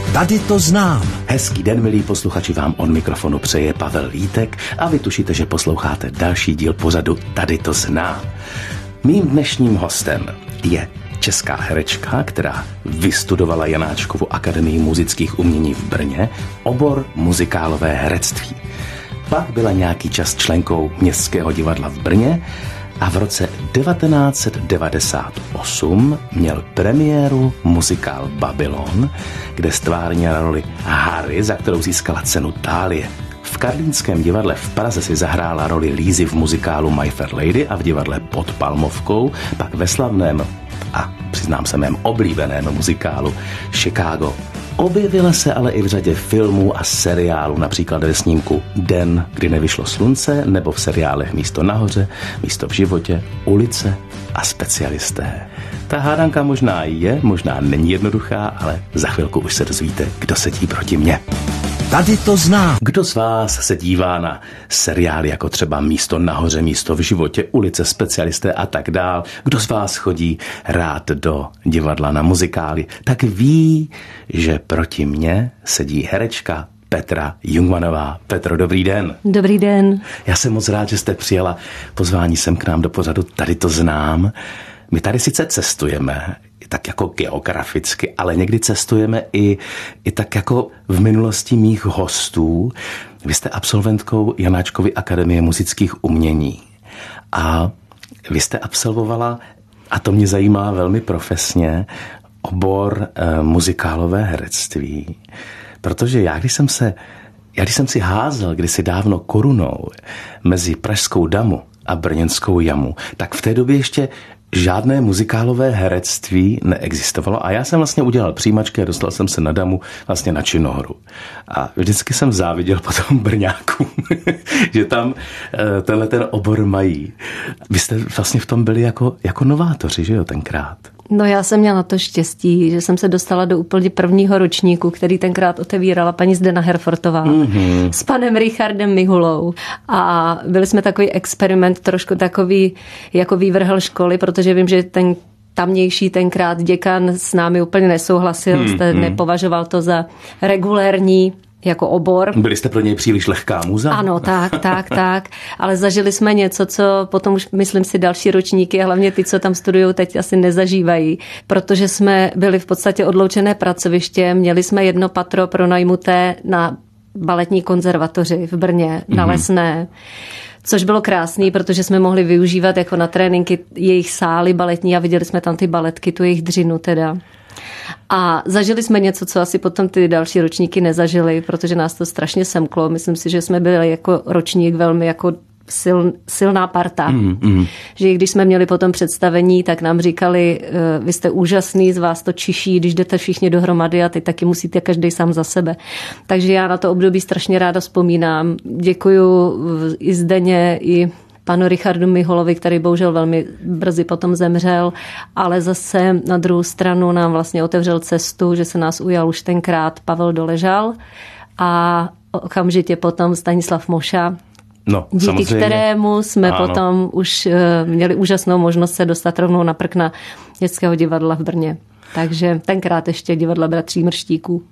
Tady to znám. Hezký den, milí posluchači, vám od mikrofonu přeje Pavel Vítek a vy tušíte, že posloucháte další díl pořadu Tady to znám. Mým dnešním hostem je česká herečka, která vystudovala Janáčkovu akademii muzických umění v Brně, obor muzikálové herectví. Pak byla nějaký čas členkou Městského divadla v Brně a v roce 1998 měl premiéru muzikál Babylon, kde stvárnila roli Harry, za kterou získala cenu Thálie. V Karlínském divadle v Praze si zahrála roli Lízy v muzikálu My Fair Lady a v divadle Pod Palmovkou, pak ve slavném a přiznám se mém oblíbeném muzikálu Chicago. Objevila se ale i v řadě filmů a seriálů, například ve snímku Den, kdy nevyšlo slunce, nebo v seriálech Místo nahoře, Místo v životě, Ulice a Specialisté. Ta hádanka možná je, možná není jednoduchá, ale za chvilku už se dozvíte, kdo sedí proti mně. Tady to znám. Kdo z vás se dívá na seriály jako třeba Místo nahoře, Místo v životě, Ulice, Specialisté a tak dál? Kdo z vás chodí rád do divadla na muzikály, tak ví, že proti mně sedí herečka Petra Jungmanová. Petro, dobrý den. Dobrý den. Já jsem moc rád, že jste přijela pozvání sem k nám do pořadu Tady to znám. My tady sice cestujeme, tak jako geograficky, ale někdy cestujeme i tak jako v minulosti mých hostů. Vy jste absolventkou Janáčkovy akademie muzických umění a vy jste absolvovala, a to mě zajímá velmi profesně, obor muzikálové herectví. Protože já, když jsem si házel kdysi dávno korunou mezi Pražskou damu a Brněnskou jamu, tak v té době ještě žádné muzikálové herectví neexistovalo a já jsem vlastně udělal přijímačky a dostal jsem se na damu vlastně na činohru. A vždycky jsem záviděl potom Brňákům, že tam tenhle ten obor mají. Vy jste vlastně v tom byli jako novátoři, že jo, tenkrát? No já jsem měla to štěstí, že jsem se dostala do úplně prvního ročníku, který tenkrát otevírala paní Zdena Herfortová s panem Richardem Mihulou. A byli jsme takový experiment, trošku takový jako vývrhl školy, protože vím, že ten tamnější tenkrát děkan s námi úplně nesouhlasil, nepovažoval to za regulérní jako obor. Byli jste pro něj příliš lehká muza? Ano, tak. Ale zažili jsme něco, co potom už, myslím si, další ročníky a hlavně ty, co tam studují, teď asi nezažívají. Protože jsme byli v podstatě odloučené pracoviště, měli jsme jedno patro pronajmuté na baletní konzervatoři v Brně, na Lesné. Což bylo krásný, protože jsme mohli využívat jako na tréninky jejich sály baletní a viděli jsme tam ty baletky, tu jejich dřinu teda. A zažili jsme něco, co asi potom ty další ročníky nezažili, protože nás to strašně semklo. Myslím si, že jsme byli jako ročník velmi jako silná parta. Že i když jsme měli potom představení, tak nám říkali, vy jste úžasný, z vás to čiší, když jdete všichni dohromady a ty taky musíte každý sám za sebe. Takže já na to období strašně ráda vzpomínám. Děkuju i Zdeně, i panu Richardu Miholovi, který bohužel velmi brzy potom zemřel, ale zase na druhou stranu nám vlastně otevřel cestu, že se nás ujal už tenkrát Pavel Doležal a okamžitě potom Stanislav Moša, díky samozřejmě, kterému jsme potom už měli úžasnou možnost se dostat rovnou na prkna Městského divadla v Brně. Takže tenkrát ještě divadla Bratří Mrštíků.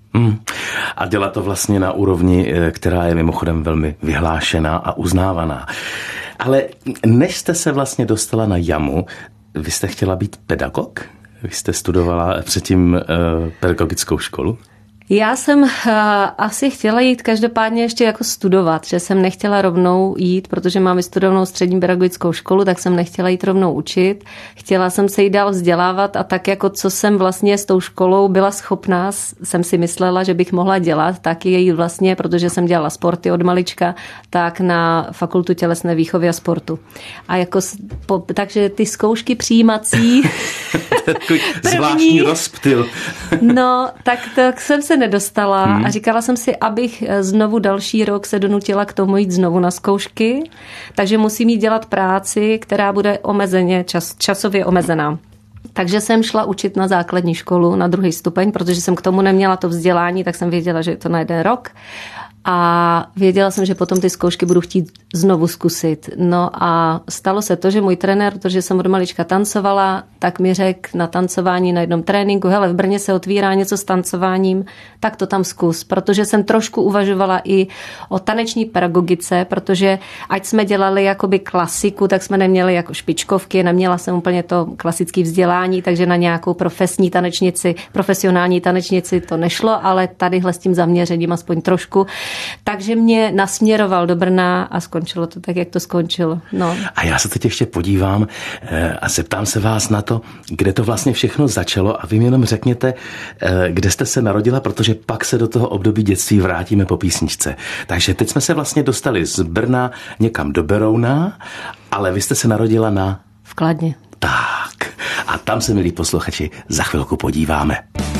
A dělá to vlastně na úrovni, která je mimochodem velmi vyhlášená a uznávaná. Ale než jste se vlastně dostala na jamu, vy jste chtěla být pedagog? Vy jste studovala předtím pedagogickou školu? Já jsem asi chtěla jít každopádně ještě jako studovat, že jsem nechtěla rovnou jít, protože mám vystudovanou střední pedagogickou školu, tak jsem nechtěla jít rovnou učit. Chtěla jsem se jí dál vzdělávat a tak jako co jsem vlastně s tou školou byla schopná, jsem si myslela, že bych mohla dělat, tak jej vlastně, protože jsem dělala sporty od malička, tak na Fakultu tělesné výchovy a sportu. A jako, takže ty zkoušky přijímací takový zvláštní rozptyl. No, tak jsem se nedostala a říkala jsem si, abych znovu další rok se donutila k tomu jít znovu na zkoušky, takže musím jít dělat práci, která bude časově omezená. Takže jsem šla učit na základní školu na 2. stupeň, protože jsem k tomu neměla to vzdělání, tak jsem věděla, že je to na 1 rok. A věděla jsem, že potom ty zkoušky budu chtít znovu zkusit. No a stalo se to, že můj trenér, protože jsem od malička tancovala, tak mi řekl na tancování na jednom tréninku, hele, v Brně se otvírá něco s tancováním, tak to tam zkus. Protože jsem trošku uvažovala i o taneční pedagogice, protože ať jsme dělali jakoby klasiku, tak jsme neměli jako špičkovky, neměla jsem úplně to klasické vzdělání, takže na nějakou profesionální tanečnici to nešlo, ale tadyhle s tím zaměřením aspoň trošku. Takže mě nasměroval do Brna a skončilo to tak, jak to skončilo. No. A já se teď ještě podívám a zeptám se vás na to, kde to vlastně všechno začalo a vy mi jenom řekněte, kde jste se narodila, protože pak se do toho období dětství vrátíme po písničce. Takže teď jsme se vlastně dostali z Brna někam do Berouna, ale vy jste se narodila v Kladně. Tak. A tam se, milí posluchači, za chvilku podíváme.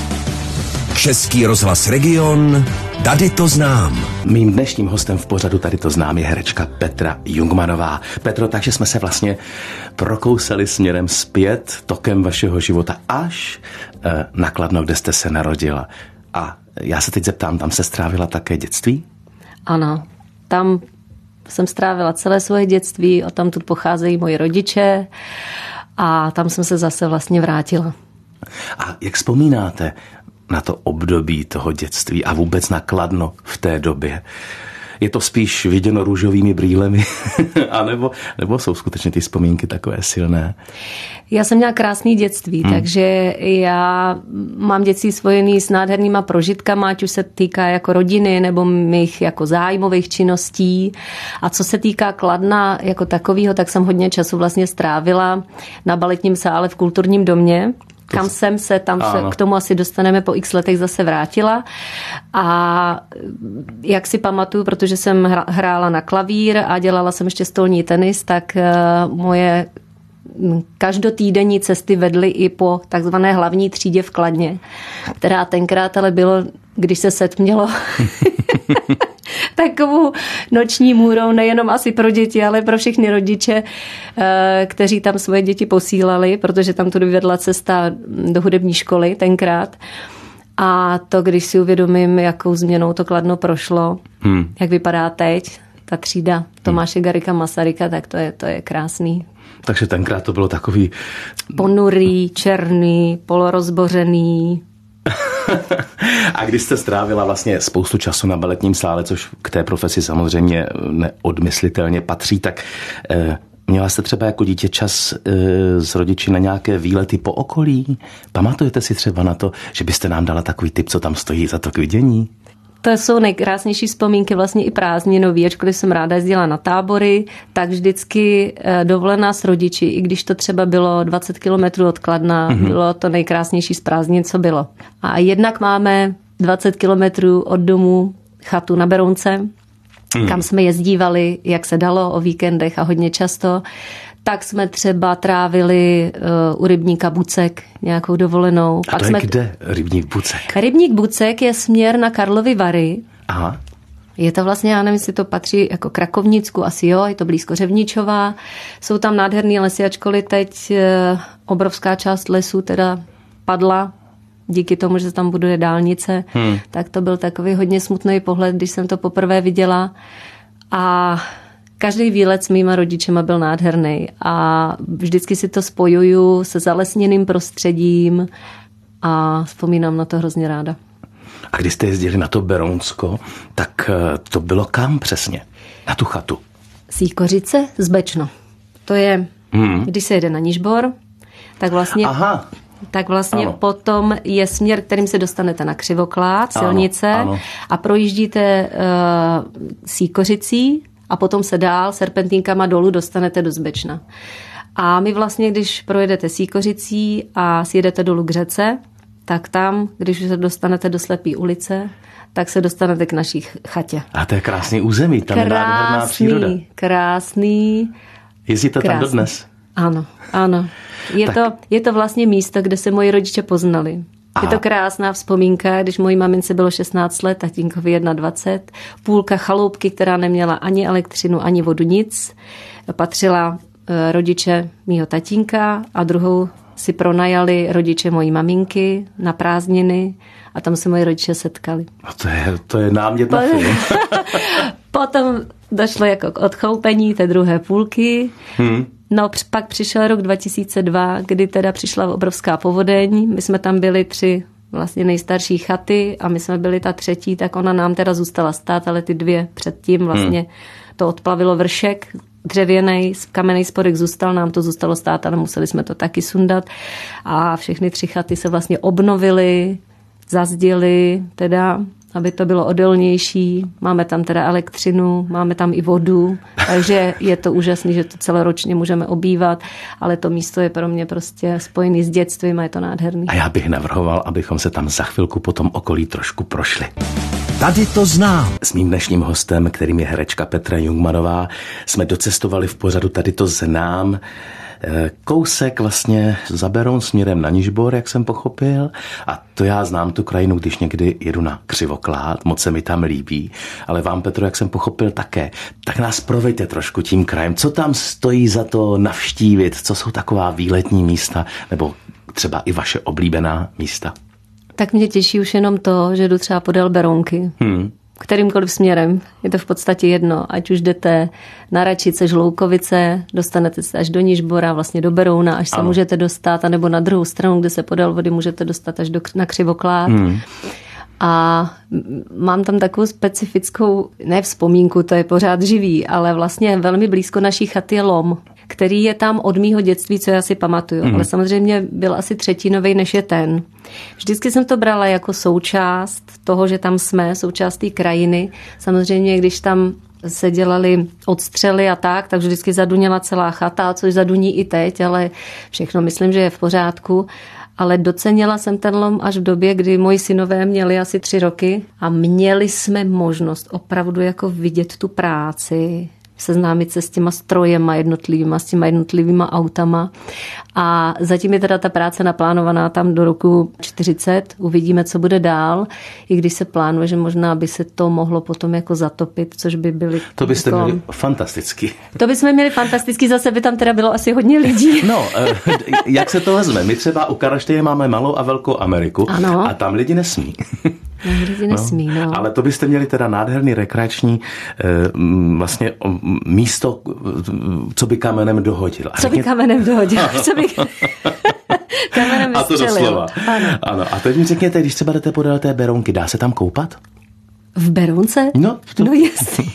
Český rozhlas Region, Tady to znám. Mým dnešním hostem v pořadu Tady to znám je herečka Petra Jungmannová. Petro, takže jsme se vlastně prokousali směrem zpět tokem vašeho života až na Kladno, kde jste se narodila. A já se teď zeptám, tam se strávila také dětství? Ano, tam jsem strávila celé svoje dětství, odtamtud pocházejí moji rodiče a tam jsem se zase vlastně vrátila. A jak vzpomínáte na to období toho dětství a vůbec na Kladno v té době? Je to spíš viděno růžovými brýlemi? A nebo jsou skutečně ty vzpomínky takové silné? Já jsem měla krásný dětství, takže já mám dětství spojený s nádhernýma prožitkama, ať už se týká jako rodiny nebo mých jako zájmových činností. A co se týká Kladna jako takového, tak jsem hodně času vlastně strávila na baletním sále v Kulturním domě, kam jsem se, tam se k tomu asi dostaneme po x letech zase vrátila. A jak si pamatuju, protože jsem hrála na klavír a dělala jsem ještě stolní tenis, tak moje každotýdenní cesty vedly i po takzvané hlavní třídě v Kladně, která tenkrát ale bylo, když se setmělo, takovou noční můrou, nejenom asi pro děti, ale pro všechny rodiče, kteří tam svoje děti posílali, protože tam tudy vedla cesta do hudební školy tenkrát. A to, když si uvědomím, jakou změnou to Kladno prošlo, jak vypadá teď, ta třída Tomáše Garrigua Masaryka, tak to je krásný. Takže tenkrát to bylo takový... Ponurý, černý, polorozbořený. A když jste strávila vlastně spoustu času na baletním sále, což k té profesi samozřejmě neodmyslitelně patří, tak měla jste třeba jako dítě čas s rodiči na nějaké výlety po okolí? Pamatujete si třeba na to, že byste nám dala takový tip, co tam stojí za to k vidění? To jsou nejkrásnější vzpomínky, vlastně i prázdninový, ačkoliv jsem ráda jezdila na tábory, tak vždycky dovolená s rodiči, i když to třeba bylo 20 kilometrů od Kladna, bylo to nejkrásnější z prázdnin, co bylo. A jednak máme 20 kilometrů od domu chatu na Berounce, kam jsme jezdívali, jak se dalo o víkendech a hodně často. Tak jsme třeba trávili u rybníka Bucek nějakou dovolenou. A to je kde rybník Bucek? Rybník Bucek je směr na Karlovy Vary. Aha. Je to vlastně, já nevím, jestli to patří jako Krakovnicku, asi jo, je to blízko Řevničova. Jsou tam nádherný lesy, ačkoliv teď obrovská část lesů teda padla díky tomu, že tam buduje dálnice. Tak to byl takový hodně smutný pohled, když jsem to poprvé viděla. A každý výlet s mýma rodičema byl nádherný a vždycky si to spojuju se zalesněným prostředím a vzpomínám na to hrozně ráda. A když jste jezdili na to Berounsko, tak to bylo kam přesně? Na tu chatu? Sýkořice z Bečno. To je, když se jede na Nižbor, tak vlastně... Aha. Tak vlastně potom je směr, kterým se dostanete na Křivoklád, silnice, a projíždíte Sýkořicí a potom se dál serpentínkama dolů dostanete do Zbečna. A my vlastně, když projedete Sýkořicí a sjedete dolů k řece, tak tam, když se dostanete do Slepý ulice, tak se dostanete k naší chatě. A to je krásný území, tam je nádherná příroda. Krásný. Jezdíte tam dodnes? Ano. Je to vlastně místo, kde se moji rodiče poznali. Aha. Je to krásná vzpomínka, když mojí mamince bylo 16 let, tatínkovi 21. Půlka chaloupky, která neměla ani elektřinu, ani vodu, nic, patřila rodiče mýho tatínka a druhou si pronajali rodiče mojí maminky na prázdniny a tam se moji rodiče setkali. A to je námět na film. Potom došlo jako k odchoupení té druhé půlky. No pak přišel rok 2002, kdy teda přišla obrovská povodeň. My jsme tam byli 3 vlastně nejstarší chaty a my jsme byli ta 3, tak ona nám teda zůstala stát, ale ty 2 předtím vlastně to odplavilo vršek dřevěnej, kamenný spodek zůstal, nám to zůstalo stát, ale museli jsme to taky sundat a všechny 3 chaty se vlastně obnovily, zazděly teda, aby to bylo odolnější. Máme tam teda elektřinu, máme tam i vodu, takže je to úžasný, že to celoročně můžeme obývat, ale to místo je pro mě prostě spojený s dětstvím a je to nádherný. A já bych navrhoval, abychom se tam za chvilku po tom okolí trošku prošli. Tady to znám. S mým dnešním hostem, kterým je herečka Petra Jungmanová, jsme docestovali v pořadu Tady to znám. Kousek vlastně za Beroun směrem na Nižbor, jak jsem pochopil. A to já znám tu krajinu, když někdy jedu na Křivoklád, moc se mi tam líbí. Ale vám, Petro, jak jsem pochopil také. Tak nás proveďte trošku tím krajem. Co tam stojí za to navštívit? Co jsou taková výletní místa? Nebo třeba i vaše oblíbená místa? Tak mě těší už jenom to, že jdu třeba podél Berounky. Kterýmkoliv směrem. Je to v podstatě jedno. Ať už jdete na Račice, Žloukovice, dostanete se až do Nižbora, vlastně do Berouna, až se můžete dostat, anebo na druhou stranu, kde se podél vody můžete dostat až na Křivoklád. A mám tam takovou specifickou, ne vzpomínku, to je pořád živý, ale vlastně velmi blízko naší chaty je lom, který je tam od mýho dětství, co já si pamatuju. Ale samozřejmě byl asi 3. než je ten. Vždycky jsem to brala jako součást toho, že tam jsme, součást té krajiny. Samozřejmě, když tam se dělali odstřely a tak vždycky zaduněla celá chata, což zaduní i teď, ale všechno myslím, že je v pořádku. Ale docenila jsem ten lom až v době, kdy moji synové měli asi 3 roky a měli jsme možnost opravdu jako vidět tu práci, seznámit se s těma strojema jednotlivýma, s těma jednotlivýma autama. A zatím je teda ta práce naplánovaná tam do roku 40. Uvidíme, co bude dál, i když se plánuje, že možná by se to mohlo potom jako zatopit, což by byly... To byste měli fantasticky. To bychom měli fantasticky, zase by tam teda bylo asi hodně lidí. No, jak se to vezme? My třeba u Karlštejně máme Malou a Velkou Ameriku. Ano. A tam lidi nesmí. Lidi nesmí, no. Ale to byste měli teda nádherný rekreační vlastně místo, co by kamenem dohodil. Co by kamenem dohodil? Co by kamenem a to doslova. Ano. A teď mi řekněte, když třeba jdete podél té Berounky, dá se tam koupat? V Berounce? No jasný.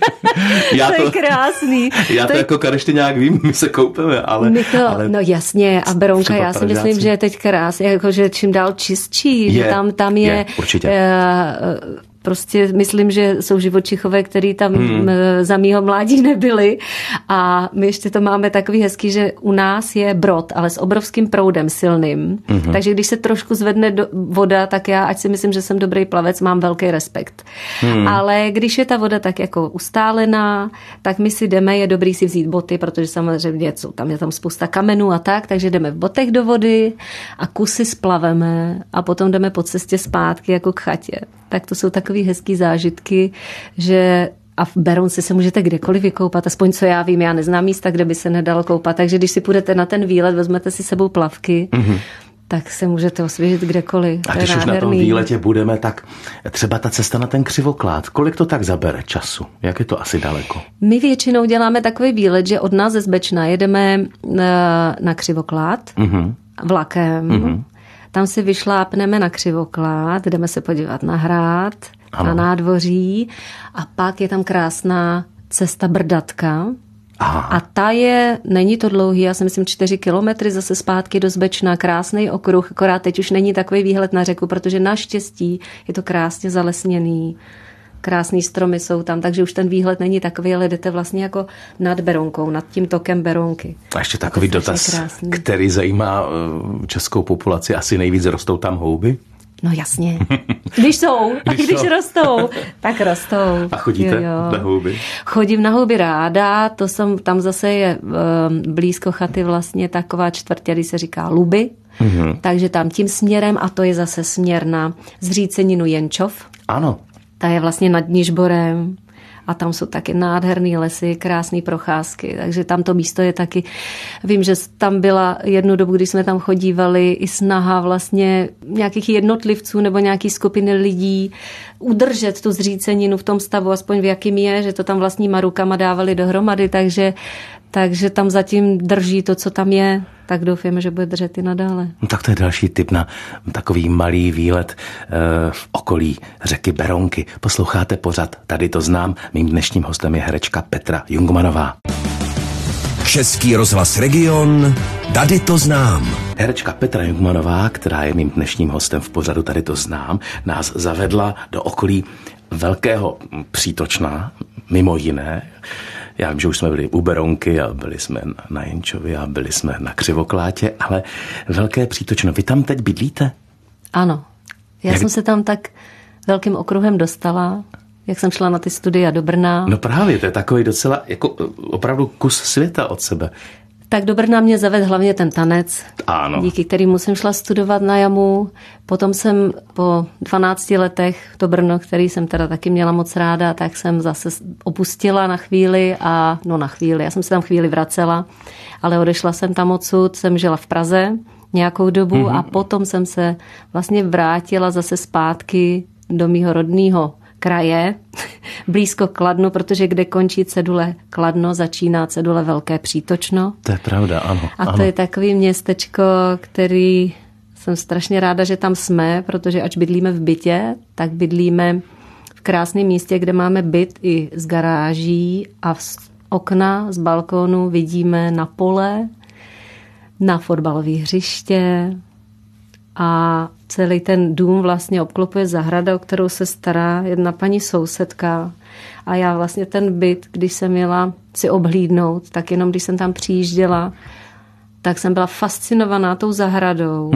To je krásný. Já to jako Karlštěňák vím, my se koupeme, ale... No jasně, a Berounka, já si myslím, že je teď krásný, jakože čím dál čistší, tam je určitě. Prostě myslím, že jsou živočichové, který tam za mýho mládí nebyli a my ještě to máme takový hezký, že u nás je brod, ale s obrovským proudem silným. Takže když se trošku zvedne voda, tak já, ať si myslím, že jsem dobrý plavec, mám velký respekt. Ale když je ta voda tak jako ustálená, tak my si jdeme, je dobrý si vzít boty, protože samozřejmě je tam spousta kamenů a tak, takže jdeme v botech do vody a kusy splaveme a potom jdeme po cestě zpátky jako k chatě. Tak to jsou takový hezký zážitky, že a v Berounce se můžete kdekoliv vykoupat, aspoň co já vím, já neznám místa, kde by se nedalo koupat, takže když si půjdete na ten výlet, vezmete si sebou plavky, tak se můžete osvěžit kdekoliv. A když už na tom výletě budeme, tak třeba ta cesta na ten Křivoklád, kolik to tak zabere času? Jak je to asi daleko? My většinou děláme takový výlet, že od nás ze Zbečna jedeme na Křivoklád vlakem, tam si vyšlápneme na Křivoklád, jdeme se podívat na hrad, na nádvoří a pak je tam krásná cesta Brdatka. Aha. A ta není to dlouhý, já si myslím 4 kilometry zase zpátky do Zbečna, krásný okruh, akorát teď už není takový výhled na řeku, protože naštěstí je to krásně zalesněný. Krásný stromy jsou tam, takže už ten výhled není takový, ale jdete vlastně jako nad Berounkou, nad tím tokem Berounky. A ještě takový dotaz, který zajímá českou populaci, asi nejvíc rostou tam houby? No jasně. Když rostou, tak rostou. A chodíte na houby? Chodím na houby ráda, tam zase je blízko chaty vlastně taková čtvrtě, se říká Luby, takže tam tím směrem a to je zase směr na zříceninu Jenčov. Ano. Ta je vlastně nad Nižborem a tam jsou taky nádherný lesy, krásné procházky, takže tam to místo je taky, vím, že tam byla jednu dobu, když jsme tam chodívali, i snaha vlastně nějakých jednotlivců nebo nějaký skupiny lidí udržet tu zříceninu v tom stavu, aspoň v jakým je, že to tam vlastníma rukama dávali dohromady, takže tam zatím drží to, co tam je, tak doufáme, že bude držet i nadále. No tak to je další tip na takový malý výlet v okolí řeky Berounky. Posloucháte pořad Tady to znám. Mým dnešním hostem je herečka Petra Jungmanová. Český rozhlas Region, Tady to znám. Herečka Petra Jungmanová, která je mým dnešním hostem v pořadu Tady to znám, nás zavedla do okolí Velkého Přítočna, mimo jiné. Já vím, že už jsme byli u Berounky a byli jsme na Jenčově a byli jsme na Křivoklátě, ale Velké Přítočno, vy tam teď bydlíte? Ano. Já jsem se tam tak velkým okruhem dostala, jak jsem šla na ty studia do Brna. No právě, to je takový docela jako opravdu kus světa od sebe. Tak do Brna mě zavedl hlavně ten tanec, ano. Díky kterému jsem šla studovat na JAMu. Potom jsem po 12 letech to Brno, který jsem teda taky měla moc ráda, tak jsem zase opustila na chvíli já jsem se tam chvíli vracela, ale odešla jsem tam odsud, jsem žila v Praze nějakou dobu a potom jsem se vlastně vrátila zase zpátky do mýho rodného kraje, blízko Kladno, protože kde končí cedule Kladno, začíná cedule Velké Přítočno. To je pravda, ano. A to je takový městečko, který jsem strašně ráda, že tam jsme, protože ač bydlíme v bytě, tak bydlíme v krásném místě, kde máme byt i z garáží a z okna, z balkónu vidíme na pole, na fotbalové hřiště a celý ten dům vlastně obklopuje zahrada, o kterou se stará jedna paní sousedka. A já vlastně ten byt, když jsem jela si obhlídnout, tak jenom když jsem tam přijížděla, tak jsem byla fascinovaná tou zahradou.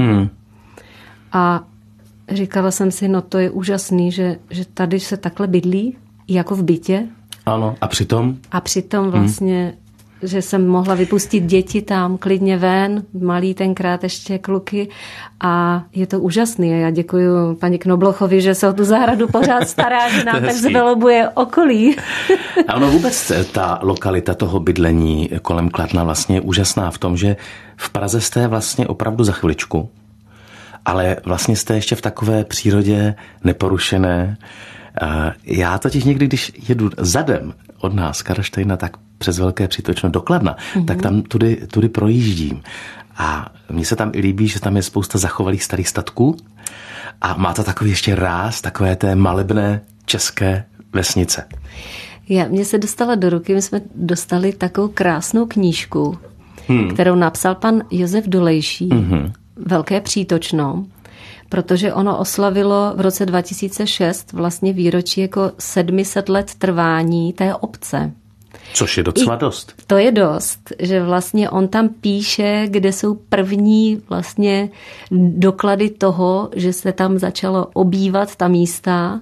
A říkala jsem si, no to je úžasný, že tady se takhle bydlí, jako v bytě. Ano, a přitom? A přitom vlastně, že jsem mohla vypustit děti tam klidně ven, malý tenkrát ještě kluky a je to úžasný. A já děkuju paní Knoblochovi, že se o tu zahradu pořád stará, že nám tak zvelobuje okolí. A ono vůbec ta lokalita toho bydlení kolem Kladna vlastně je úžasná v tom, že v Praze jste vlastně opravdu za chviličku, ale vlastně jste ještě v takové přírodě neporušené. Já totiž někdy, když jedu zadem od nás, Karlštejna, tak přes Velké Přítočno do Kladna, tak tam tudy projíždím. A mně se tam i líbí, že tam je spousta zachovalých starých statků a má to takový ještě ráz, takové té malebné české vesnice. Mně se dostala do ruky, my jsme dostali takovou krásnou knížku, kterou napsal pan Josef Dolejší, Velké Přítočno, protože ono oslavilo v roce 2006 vlastně výročí jako 700 let trvání té obce. Což je docela dost. To je dost, že vlastně on tam píše, kde jsou první vlastně doklady toho, že se tam začalo obývat ta místa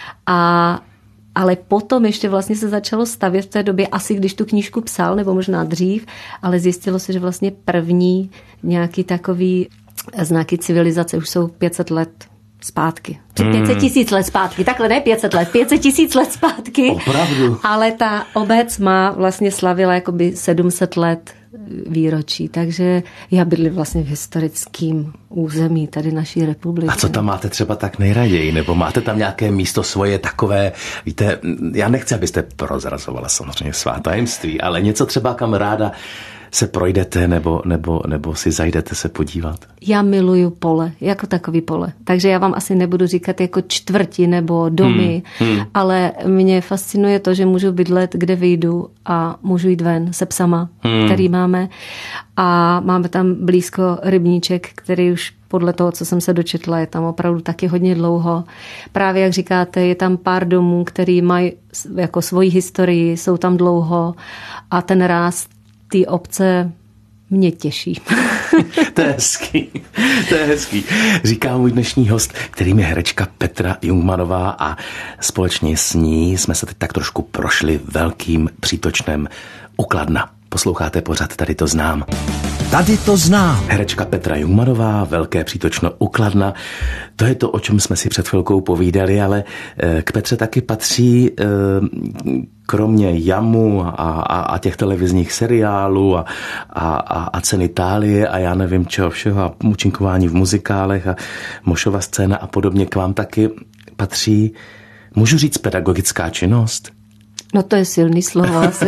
ale potom ještě vlastně se začalo stavět v té době, asi když tu knížku psal, nebo možná dřív, ale zjistilo se, že vlastně první nějaký takový znaky civilizace už jsou 500 let zpátky. 500 000 let zpátky, takhle ne 500 let, 500 000 let zpátky. Opravdu. Ale ta obec vlastně slavila jakoby 700 let výročí, takže já bydlím vlastně v historickém území tady naší republiky. A co tam máte třeba tak nejraději? Nebo máte tam nějaké místo svoje takové, víte, já nechci, abyste prozrazovala samozřejmě svá tajemství, ale něco třeba, kam ráda se projdete nebo si zajdete se podívat? Já miluju pole, jako takový pole. Takže já vám asi nebudu říkat jako čtvrti nebo domy, ale mě fascinuje to, že můžu bydlet, kde vyjdu a můžu jít ven se psama, který máme. A máme tam blízko rybníček, který už podle toho, co jsem se dočetla, je tam opravdu taky hodně dlouho. Právě jak říkáte, je tam pár domů, který mají jako svoji historii, jsou tam dlouho a ten ráz ty obce mě těší. To je hezký. Říká můj dnešní host, kterým je herečka Petra Jungmanová a společně s ní jsme se teď tak trošku prošli Velkým Přítočnem u Kladna. Posloucháte pořad Tady to znám. Tady to znám. Herečka Petra Jungmannová, velké přítočno u Kladna. To je to, o čem jsme si před chvilkou povídali, ale k Petře taky patří kromě Jamu a těch televizních seriálů a cen Itálie a já nevím čeho všeho a účinkování v muzikálech a Mošova scéna a podobně, k vám taky patří, můžu říct, pedagogická činnost? No to je silný slovo asi.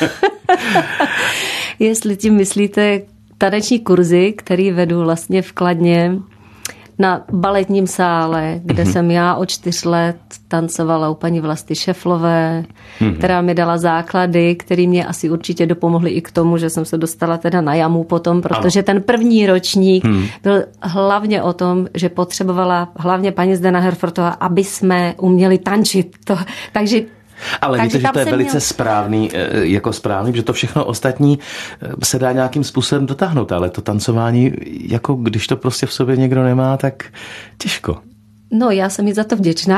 Jestli tím myslíte taneční kurzy, který vedu vlastně v Kladně na baletním sále, kde jsem já od 4 let tancovala u paní Vlasty Šeflové, která mi dala základy, které mě asi určitě dopomohly i k tomu, že jsem se dostala teda na Jamu potom, protože ten první ročník byl hlavně o tom, že potřebovala hlavně paní Zdena Herfortová, aby jsme uměli tančit. Takže víte, že to je velice správný, že to všechno ostatní se dá nějakým způsobem dotáhnout, ale to tancování, jako když to prostě v sobě někdo nemá, tak těžko. No, já jsem jí za to vděčná,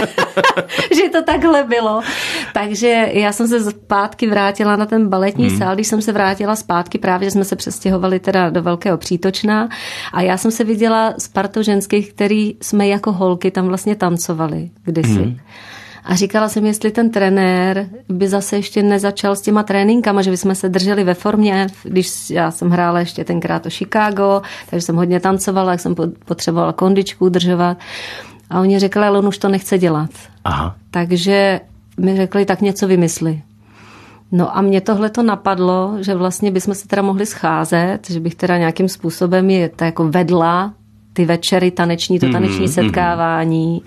že to takhle bylo. Takže já jsem se zpátky vrátila na ten baletní sál, když jsem se vrátila zpátky, právě jsme se přestěhovali teda do Velkého Přítočná a já jsem se viděla s partou ženských, který jsme jako holky tam vlastně tancovali kdysi. A říkala jsem, jestli ten trenér by zase ještě nezačal s těma tréninkama, že bychom se drželi ve formě, když já jsem hrála ještě tenkrát o Chicago, takže jsem hodně tancovala, jak jsem potřebovala kondičku udržovat. A oni řekli, ale on už to nechce dělat. Aha. Takže mi řekli, tak něco vymysli. No a mě tohle to napadlo, že vlastně bychom se teda mohli scházet, že bych teda nějakým způsobem je to jako vedla ty večery taneční, to taneční setkávání.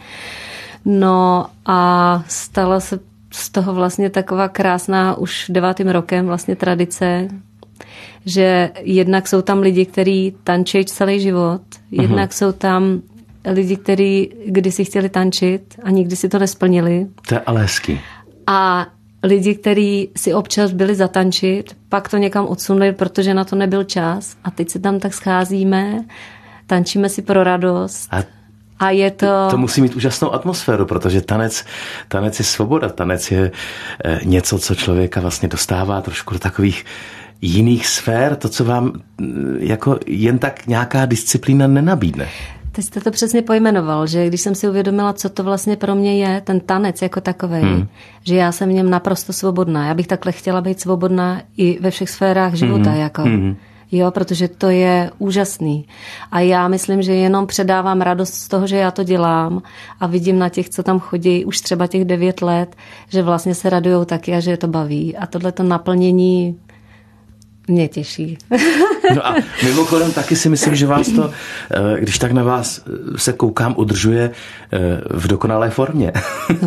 No a stala se z toho vlastně taková krásná už 9. rokem vlastně tradice, že jednak jsou tam lidi, kteří tančí celý život, jednak jsou tam lidi, kteří kdysi chtěli tančit a nikdy si to nesplnili. To je ale hezky. A lidi, kteří si občas byli zatančit, pak to někam odsunuli, protože na to nebyl čas a teď se tam tak scházíme, tančíme si pro radost. A je to musí mít úžasnou atmosféru, protože tanec je svoboda, tanec je něco, co člověka vlastně dostává trošku do takových jiných sfér, to, co vám jako jen tak nějaká disciplína nenabídne. Teď jste to přesně pojmenoval, že když jsem si uvědomila, co to vlastně pro mě je, ten tanec jako takovej, že já jsem v něm naprosto svobodná. Já bych takhle chtěla být svobodná i ve všech sférách života. Jo, protože to je úžasný. A já myslím, že jenom předávám radost z toho, že já to dělám a vidím na těch, co tam chodí už třeba těch 9 let, že vlastně se radujou taky a že je to baví. A tohleto naplnění mě těší. No a mimochodem taky si myslím, že vás to, když tak na vás se koukám, udržuje v dokonalé formě. No.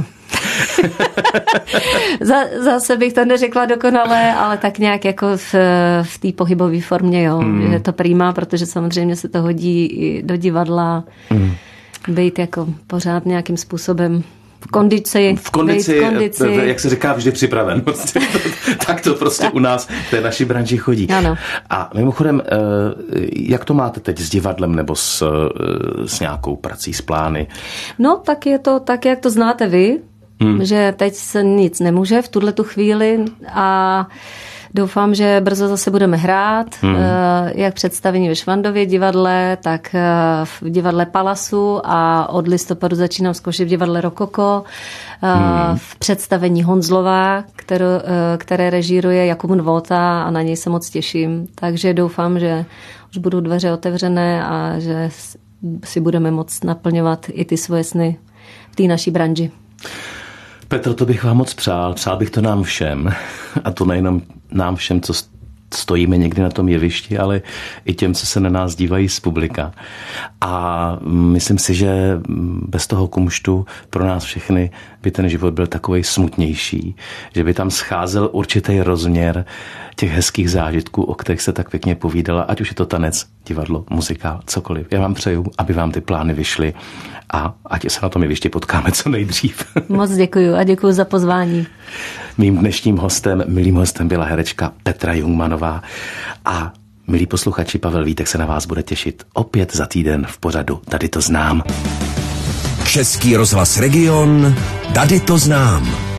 Zase bych to neřekla dokonale, ale tak nějak jako v té pohybové formě, jo. Je to prima, protože samozřejmě se to hodí i do divadla. Být jako pořád nějakým způsobem v kondici, jak se říká, vždy připraven. Tak to prostě u nás v té naší branži chodí. Ano. A mimochodem, jak to máte teď s divadlem nebo s nějakou prací, s plány? No, tak je to tak, jak to znáte vy, že teď se nic nemůže v tuhletu chvíli a doufám, že brzo zase budeme hrát, jak představení ve Švandově divadle, tak v divadle Palasu a od listopadu začínám zkoušet v divadle Rokoko, v představení Honzlová, které režíruje Jakub Nvota a na něj se moc těším. Takže doufám, že už budou dveře otevřené a že si budeme moct naplňovat i ty svoje sny v té naší branži. Petro, to bych vám moc přál. Přál bych to nám všem. A to nejenom nám všem, co stojíme někdy na tom jevišti, ale i těm, co se na nás dívají z publika. A myslím si, že bez toho kumštu pro nás všechny by ten život byl takovej smutnější, že by tam scházel určitý rozměr těch hezkých zážitků, o kterých se tak pěkně povídala, ať už je to tanec, divadlo, muzikál, cokoliv. Já vám přeju, aby vám ty plány vyšly a ať se na tom jevišti potkáme co nejdřív. Moc děkuju a děkuju za pozvání. Mým dnešním hostem, milým hostem byla herečka Petra Jungmannová a milí posluchači, Pavel Vítek se na vás bude těšit opět za týden v pořadu Tady to znám. Český rozhlas Region, Tady to znám.